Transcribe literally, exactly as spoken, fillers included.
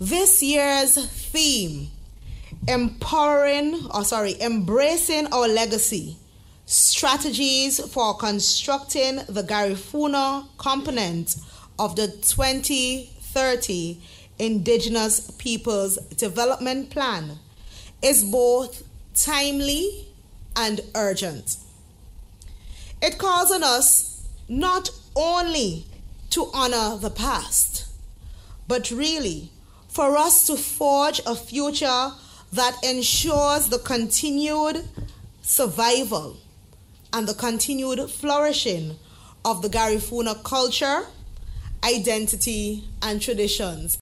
This year's theme, empowering, or sorry, embracing our legacy, strategies for constructing the Garifuna component of the twenty thirty Indigenous Peoples Development Plan, is both timely and urgent. It calls on us not only to honor the past, but really for us to forge a future that ensures the continued survival and the continued flourishing of the Garifuna culture, identity, and traditions.